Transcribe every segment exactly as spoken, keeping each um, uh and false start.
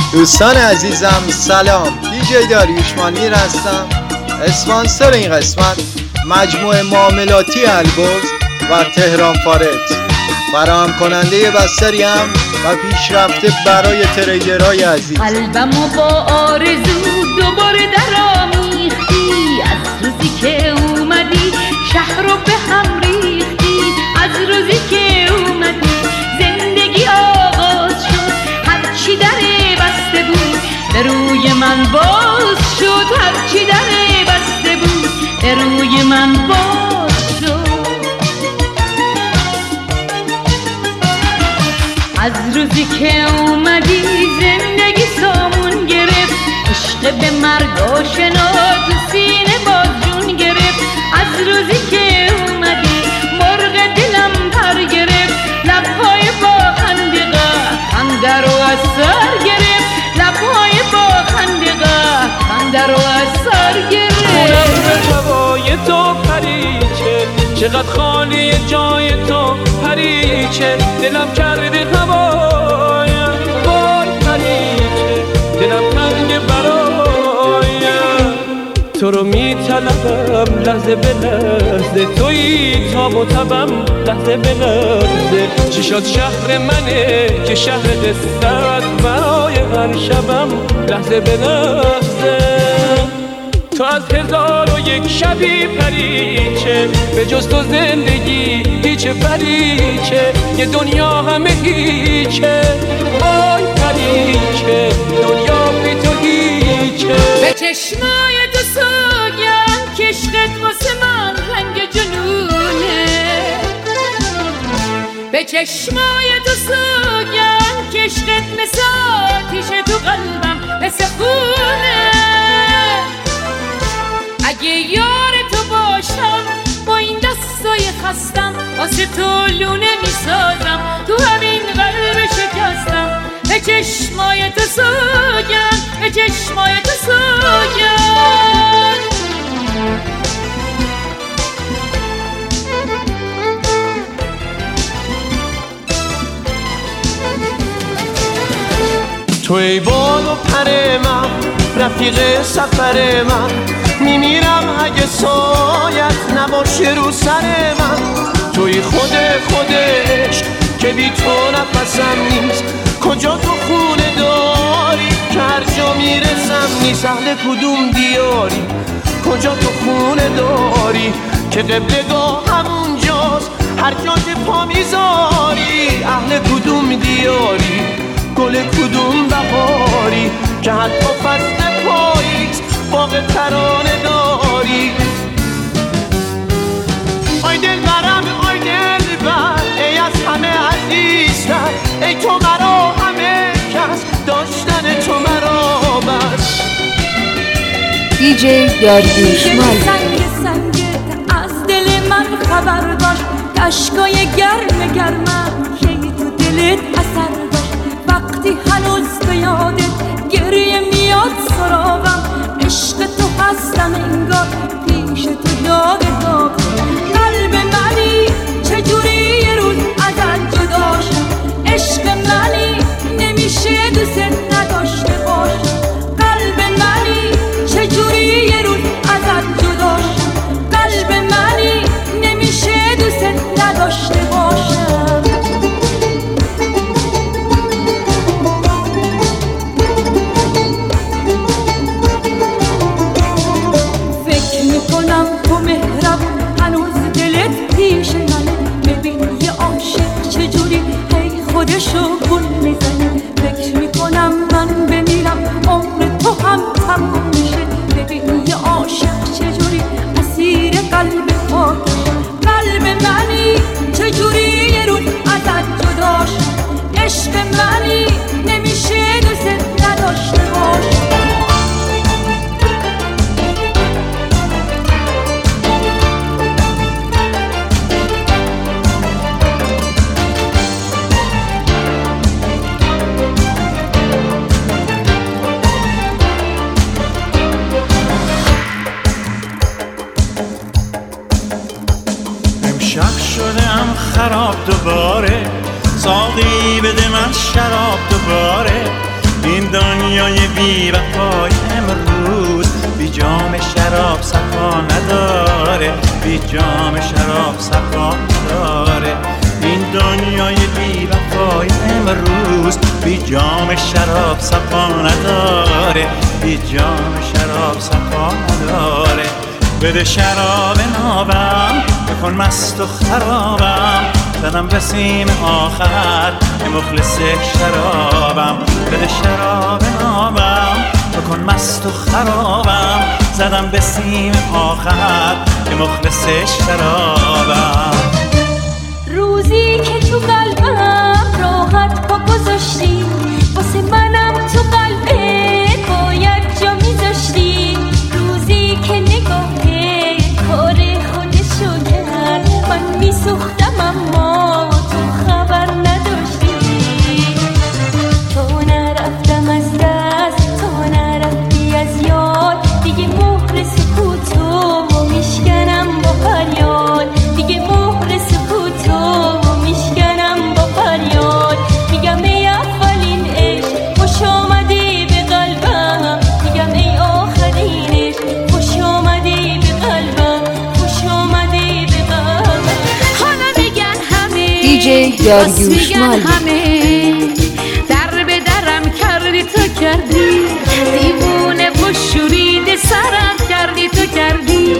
دوستان عزیزم سلام، دیجی داریوش مانیر هستم. اسپانسر این قسمت مجموعه معاملاتی البرز و تهران فارکس، فراهم کننده بستریم و پیشرفته برای تریدرهای عزیز. قلبمو با آرزو دوباره درآمیختی، از روزی که اومدی شهر رو به هم ریختی، از روزی که اومدی زندگی آغاز شد، هرچی دره بسته بود به روی من باز شد، هرچی دره بسته بود به روی من باز شد. از روزی که اومدی زندگی سامون گرفت، عشق به مرگ آشنا تو سینه باز جون گرفت. از روزی که اومدی مرغ دلم پر گرفت، لبهای با خنده خنده رو از سر گرفت، لبهای با خنده خنده رو از سر گرفت. خونم به هوای تو پریچه، چقدر خالی جای تو پریچه، دلم کرده هوایم وای پریچه، دلم تنگ برایم. تو رو میطلبم لحظه به لحظه، تویی تاب و تبم لحظه به لحظه. چی شد شهر منه که شهر قصت، برای هر شبم لحظه به لحظه. تو از هزار و یک شبی پریچه، به جز تو زندگی هیچ پریچه، یه دنیا همه هیچه وای پریچه، دنیا بی تو هیچه. به چشمای تو سوگم که عشقت واسه من رنگ جنونه، به چشمای تو سوگم که عشقت مثل آتیشه تو قلبم مثل خونه. اگه یار تو باشم با این دستای خستم، واسه تو لونه میسازم تو همین قلب شکستم. به چشمای تو سوگم، به چشمای تو سوگم. تو ای بال و پر من، رفیق سفر من، میمیرم اگه سایت نباشه رو سر من. توی خود خودش که بی تو نفسم نیست، کجا تو خونه داری که هر جا میرسم نیست. اهل کدوم دیاری، کجا تو خونه داری که قبلگاه همونجاست هر جا که پا میذاری. اهل کدوم دیاری، گل کدوم بهاری که حتی فصل پاییز باغ ترانه داری. آی دل برم، آی دل بر، ای از همه عزیزتر، ای تو مرا همه کس، داشتن تو مرا بس. دیجی داریوش مانیر. سنگ سنگت از دل من خبر داشت، اشکای گرم گرمم که تو دلت اثر داشت. وقتی هنوز به یادت گریه میاد سراغم، عشق تو هستم انگار پیش تو یادم. قلب منی چجوری یه روز ازت جدا شد، عشق منی نمیشه دوست نداشته باشم. قلب منی چجوری یه روز ازت جدا شد، قلب منی نمیشه دوست نداشته باشم. خودشو گل میزنه، فکر میکنم من بمیرم عمر تو هم تموم میشه. ببین یه عاشق چجوری اسیر قلب پاکشه. قلب منی چجوری یه روز ازت جدا شد، عشق منی نمیشه دوست نداشته باشه. خراب دوباره، ساقی بده من شراب دوباره. این دنیای بی وفای امروز بی جام شراب صفا نداره، بی جام شراب صفا نداره. این دنیای بی وفای امروز بی جام شراب صفا نداره، بی جام شراب صفا نداره. بده شراب نابم بکن مست و خرابم، زدم به سیم آخر که مخلص شرابم. بده شراب نابم بکن مست و خرابم، زدم به سیم آخر که مخلص شرابم. روزی که تو قلبم راحت پا گذاشتی، واسه منم تو قلبت باید جا میذاشتی. روزی که نگاه کار خودشو کرد، من میسوختم اما تو خبر نداشتی. تو نرفتم از دست، تو نرفتی از یاد، دیگه مهر سکوتو میشکنم با فریاد، دیگه مهر سکوتو میشکنم با فریاد. میگم ای اولین عشق خوش آمدی به قلبم، میگم ای آخرین عشق خوش آمدی به قلبم، خوش آمدی به قلبم. حالا میگن همه دیجی داریوش مالی، همه در به درم کردی تو کردی، دیوونه و شورید سرم کردی تو کردی.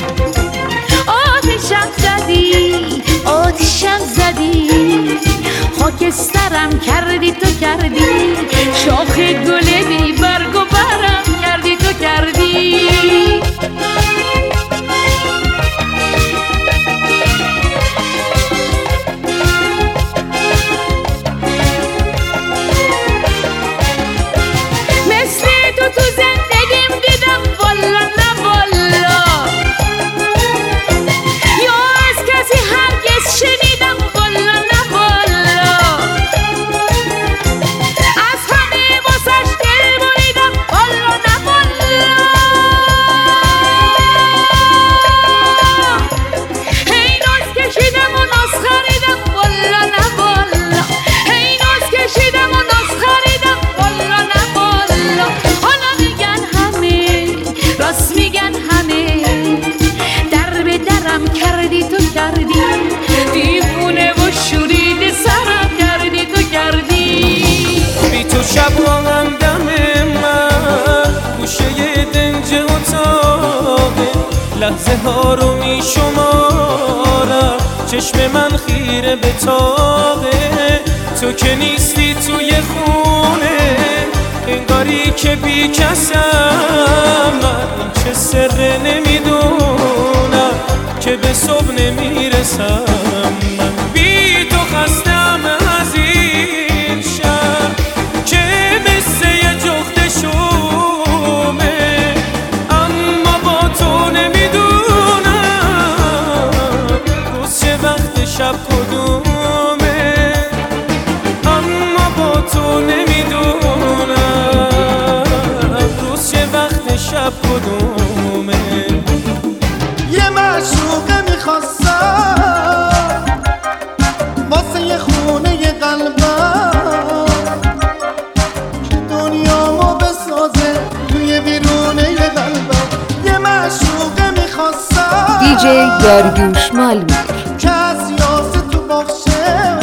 آتشم زدی آتشم زدی، خاکسترم کردی تو کردی، شاخ گل بی برگ و برم کردی تو کردی. مثل تو تو زندگیم دیدم والا نه والا، یا از کسی هرگز شنیدم والا نه والا. از همه واسش دل بریدم والا نه والا. هی ناز کشیدم و ناز خریدم والا نه والا، هی ناز کشیدم و ناز خریدم والا نه والا. حالا میگن همه راست میگن همه، در به درم کردی تو کردی، دیوونه و شورید سرم کردی تو کردی. بی تو شب همدم من گوشه دنج اتاقه، لحظه ها رو می شمارم، چشم من خیره به تاقه. تو که نیستی توی خونه، انگاری که بی کسم، من چه سر نمیدونم که به صبح نمیرسم. من بی تو خستم از این شهر که مثل یه جخت شومه، اما با تو نمیدونم روز چه وقت شب کدومه، اما با تو نمیدونم روز چه وقت شب کدومه. یه معشوقه میخواستم واسه یه خونه یه قلبم، که دنیامو بسازه توی بیرونه یه قلبم. یه معشوقه میخواستم دیجی داریوش مالی، که از یاسه تو باخشه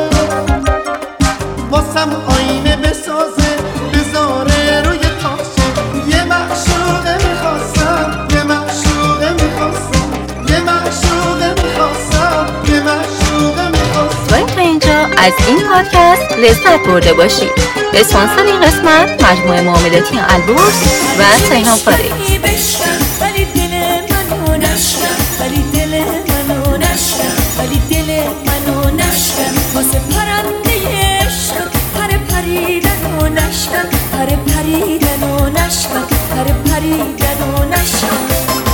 واسم آینه بسازه بذاره روی تاخشه. یه معشوقه میخواستم، یه معشوقه میخواستم، یه معشوقه میخواستم، یه معشوقه میخواستم. باید تا اینجا از این پادکست لذت برده باشید. اسپانسر این قسمت مجموعه معاملاتی البرز و تهران فارکس. ولی دل منو نشکن، ولی دل منو نشکن، ولی دل منو نشکن. واسه پرنده عشق پر پریدن و نشکن، پر پریدن و نشکن، پر پریدن و نشکن.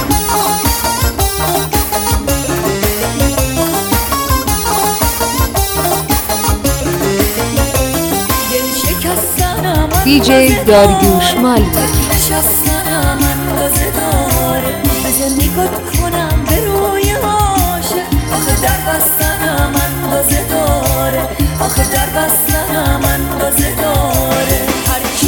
دیجی داریوش مالی، نشستنم اندازه داره، بذار نگات کنم به روی عاشق. آخه در بستنم اندازه داره، آخه در بستنم اندازه داره. هر کی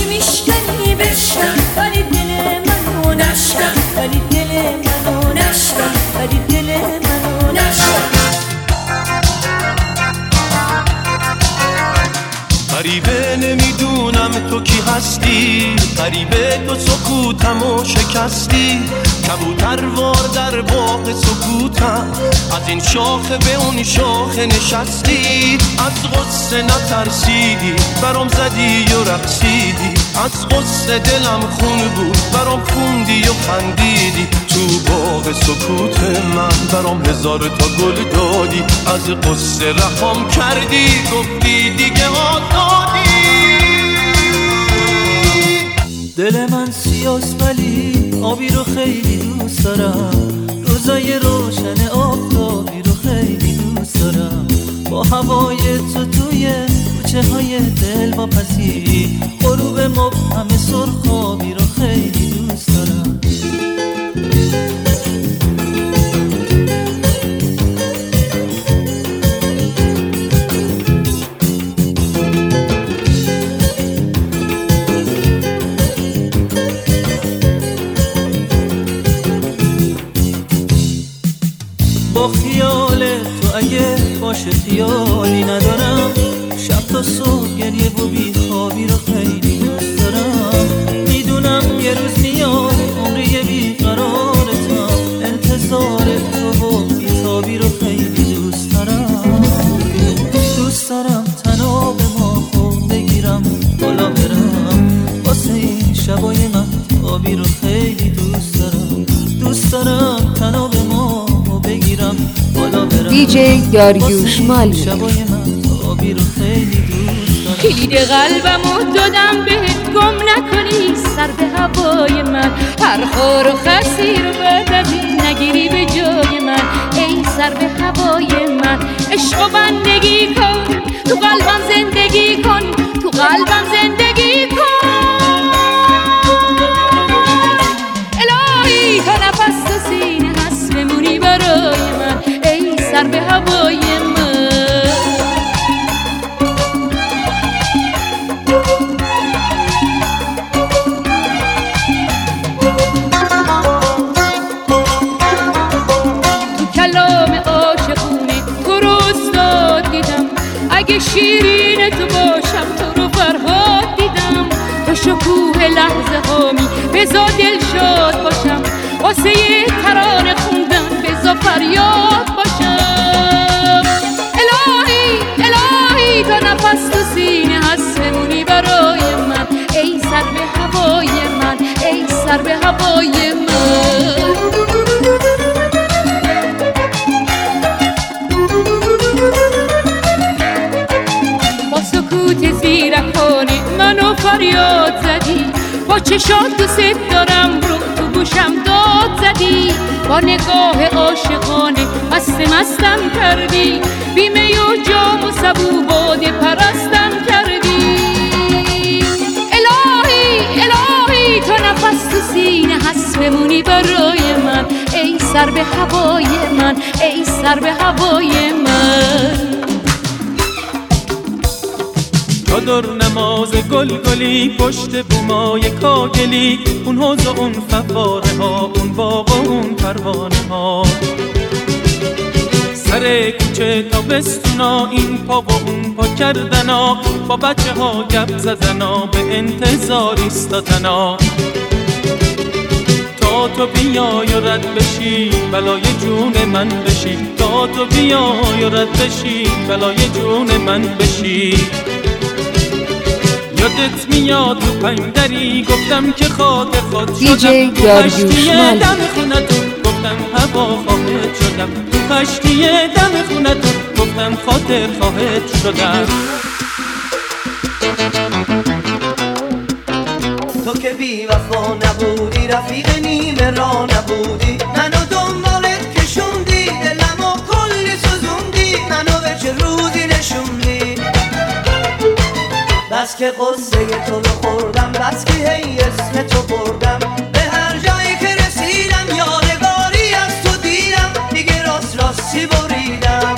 غریبه نمیدونم تو کی هستی، غریبه تو سکوتمو شکستی. کبوتر وار در باغ سکوتم، از این شاخه به اون شاخه نشستی. از غصه نترسیدی برام زدی و رقصیدی، از غصه دلم خون بود برام خوندی و خندیدی. تو باغ سکوت من برام هزار تا گل دادی، از غصه رهام کردی گفتی دیگه آزادی. دل من سیاست ولی آبی رو خیلی دوست دارم، روزای روشن آفتابی رو خیلی دوست دارم. با هوای تو توی کوچه های دل با پسی، غروب مبهم سرخابی رو خیلی دوست دارم. با خیال تو اگه باشه خیالی ندارم، شب تا صبح گریه و بیخوابی رو خیلی دوست دارم. میدونم یه روز میاد عمری بیقرارتم، انتظار تو و بیتابی رو خیلی دوست دارم. دوست دارم تناب ماهو بگیرم بالا برم، واسه این شبای مهتابی رو خیلی دوست دارم. دوست دارم تناب ماهو بگیرم بالا برم، دی جی داریوش مالی. شبای مهتابی رو خیلی دوست دارم. کلید قلبمو دادم بهت، گم نکنی سر به هوای من. هر خور و خسی رو بدبی نگیری به جای من. ای سر به هوای من، عشق و بندگی کن، تو قلبم زندگی کن، تو قلبم زندگی کن. الهی تا نفس تو سینه هست بمونی برای من، ای سر به هوای من. اگه شیرین تو باشم تو رو فرهاد دیدم، تو شکوه لحظه هامی بزا دل شاد باشم، واسه یه ترانه خوندن بزا فریاد باشم. الهی الهی تا نفس تو سینه هست بمونی برای من، ای سر به هوای من، ای سر به هوای من. زیرکانه منو فریاد زدی، با چشات دوست دارم رو تو گوشم داد زدی. با نگاه عاشقانه مست مستم کردی، بیمه و جام و سبو باده پرستم کردی. الهی الهی تا نفس تو سینه هست بمونی برای من، ای سر به هوای من، ای سر به هوای من. چادر نماز گل گلی پشت بومای کاگلی، اون حوض و اون فواره ها، اون باغ و اون پروانه ها. سر کوچه تا بستونا، این پا و اون پا کردنا، با بچه ها گپ زدنا، به انتظار ایستادنا. تا تو بیای و رد بشی بلای جون من بشی، تا تو بیای و رد بشی بلای جون من بشی. یادت میاد تو پنجری گفتم که خاطر خود شدم، دی جی داریوش مالی. دم خونتون گفتم هوا خواهد شدم، تو خشکی دم خونتون گفتم خاطر خواهد شدم. تو که بی وفا نبودی، رفیق نیمه را نبودی، منو دنبالت کشوندی، دلمو کلی سوزوندی، منو به چه روزی نشوندی. بس که قصه تو رو خوردم، بس که هی اسم تو بردم، به هر جایی که رسیدم یادگاری از تو دیدم، دیگه راست راستی بریدم.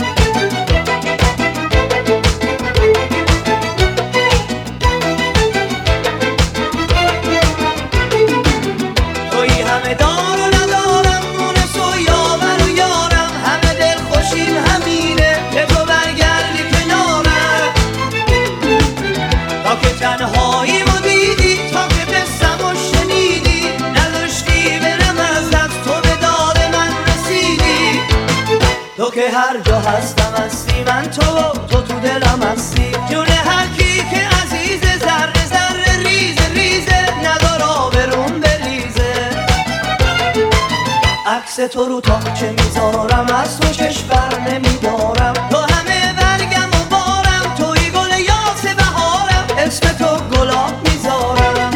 توی همه دار و ندارم، مونس و یاور و یارم، همه دل خوشیم همینه که تو برگردی کنارم. هستم هستی من تو تو تو دلم هستی جون هر کی که عزیز ذره ذره ریزه ریزه ندار آبرون بریزه عکس تو رو تاقچه میذارم از تو چشم بر نمیدارم تو همه برگم و بارم توی گل یاس بهارم اسم تو گلاب میذارم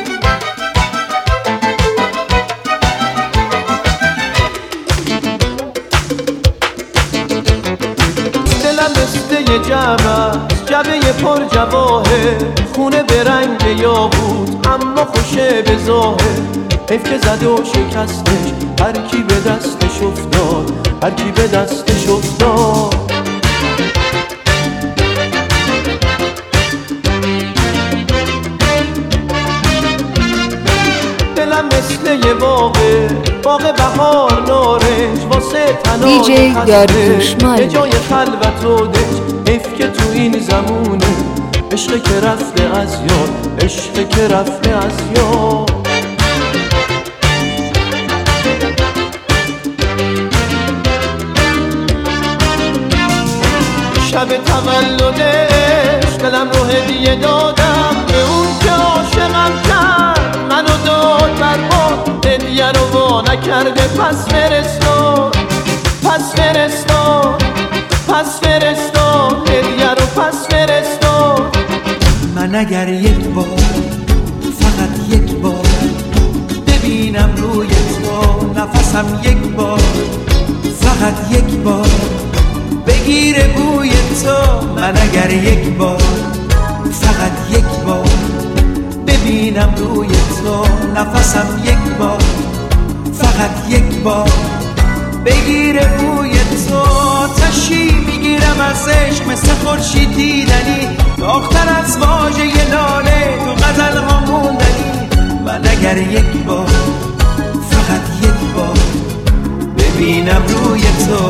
دلم مثل یه جمع جبه پر جواهر خونه به رنگ یاقوت اما خوشه به ظاهر حیف که زد و شکستش هر کی به دستش افتاد هر کی به دستش افتاد دلم مثل یه باغه باغ بهار نارنج واسه تنها دیجی داریوش یه جای خلوت و دنج حیف که تو این زمونه عشق که رفته از یاد عشق که رفته از یاد شب تولدش دلم رو هدیه دادم به اون که عاشقم کرد منو داد برباد هدیه رو وا نکرده پس فرستاد پس فرستاد پس فرستاد هدیه رو پس فرستاد من اگر یک بار فقط یک بار ببینم روی تو نفسم یک بار فقط یک بار بگیره بوی تو من اگر یک بار فقط یک بار ببینم روی تو نفسم یک بار فقط یک بار بگیره بوی تو تشی میگیرم از عشق مثل خورشید دیدنی داغ‌تر از واژه لاله تو غزل ها موندنی من اگر یک بار فقط یک بار ببینم روی تو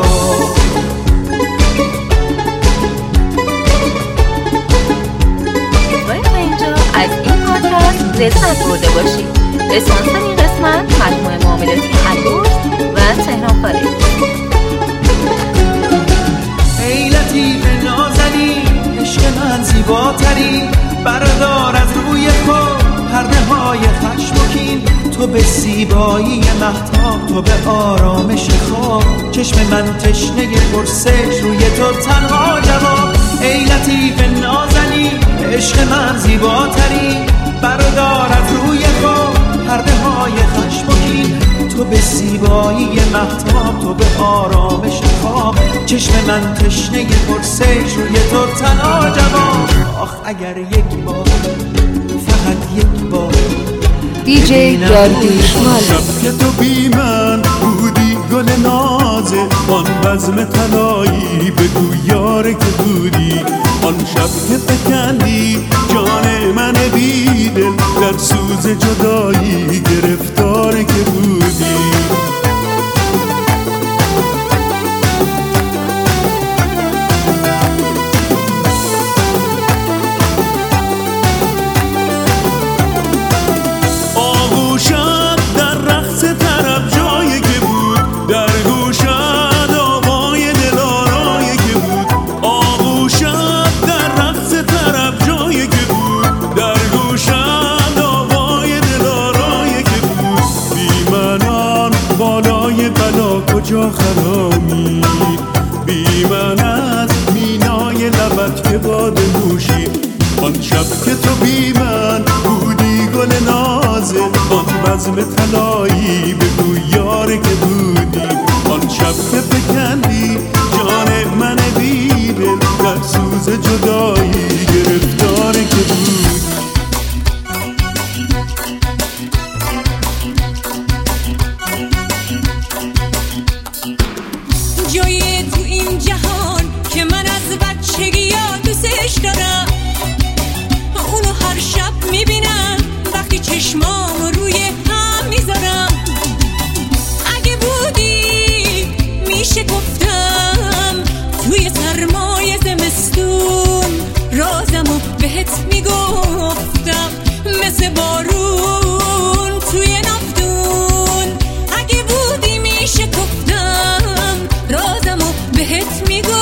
از این پادکست لذت برده باشید. اسپانسر این قسمت مجموعه معاملاتی البرز و تهران فارکس. ای لطیف نازنین عشق من زیباتری بردار از روی خود پرده های خشم و کین تو به زیبایی مهتاب تو به آرامش خواب چشم من تشنه پرسش روی تو تنها جواب ای لطیف نازنین عشق من زیباتری بردار از روی خود پرده های خشم و کین تو به زیبایی مهتاب تو به آرامش خواب چشم من تشنه پرسش روی تو تنها جواب آخ اگر یک بار فقط یک بار دیجی داریوش شب که تو بی من بودی گل نازه آن بزم طلایی بگو یاره که بودی آن شب که فکندی جان من بیدل در سوز جدایی گرفتاره که بودی کجا خرامی بی من از مینای لبت که باد نوشی آن شب که تو بی من بودی گل نازه آن بزم طلایی بگو یاره که بودی آن شب که فکندی جان من بیدل در سوز جدایی گرفتاره که بودی جایی تو این جهان که من از بچگی ها دوستش دارم اونو هر شب میبینم وقتی چشمامو روی هم میذارم اگه بودی میشه گفتم توی سرمای زمستون رازمو بهت میگفتم مثل بارون توی نفتون اگه بودی میشه گفتم رازمو بهت میگفتم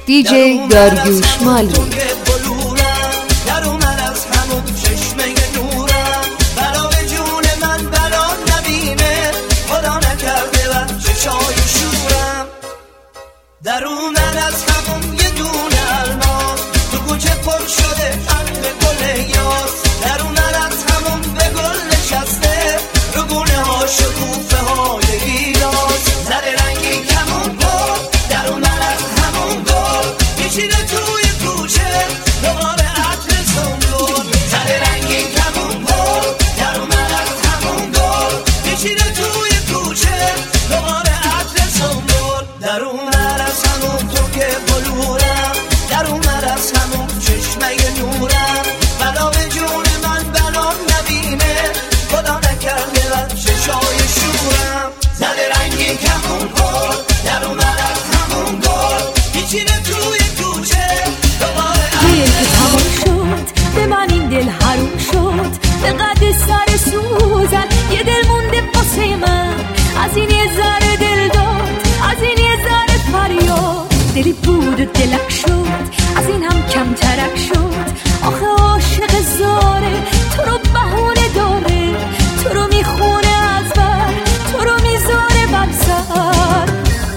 دیجی داریوش مالو. در اومد از همون چشمه نورم بلا به جون من بلا نبینه خدا نکرده و چشای شورم در اومد از همون یه دونه الماس تو کوچه پر شده عطر گل یاس در اومد از همون به گل نشسته رو گونه ها شکوفه های گیلاس زده رنگی کمون گل در اومد از همون گل میشینه توی کوچه دوباره عطر سنبول زده رنگی کمون گل در اومد از همون گل میشینه توی کوچه دوباره عطر سنبول در اومد از همون تو که بلورم در اومد از همون چشمه نورم بلا به جون من بلا نبینه خدا نکرده و چشای شورم زده رنگی کمون گل در اومد از همون گل میچینه توی کوچه دوباره دل که تمام شد به من این دل حروم شد به قد سر سوزن یه دل مونده واسه من از این یه ذره دل داد از این یه ذره فریاد دلی بود و دلک شد از این هم کم ترک شد آخه عاشق زاره تو رو بهونه داره تو رو میخونه از بر تو رو میذاره بر سر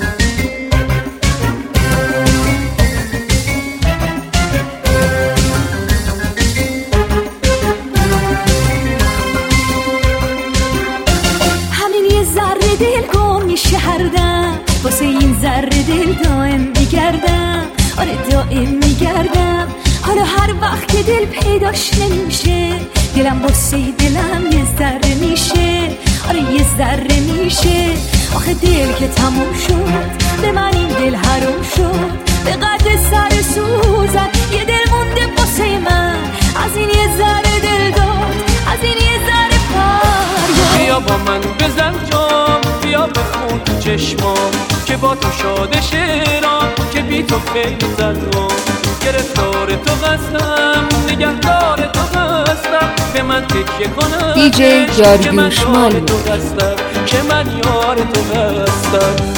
همین یه ذره دل گم میشه هر دم واسه این ذره دل دائم میگردم آره دائم میگردم حالا هر وقت که دل پیداش نمیشه دلم واسه دلم یه ذره میشه آره یه ذره میشه آخه دل که تموم شد به من این دل حروم شد به قد سر سوزن یه دل مونده واسه من از این یه ذره دل داد از این یه ذره فریاد بیا با من بزن جام بیا بخون چشمام که با تو شاده شیران که بی تو خیلی زدم گرفتار تو هستم نگهدار تو هستم به من تکیه کنم دیجی که من داریوش یار مالو. تو هستم که من یار تو هستم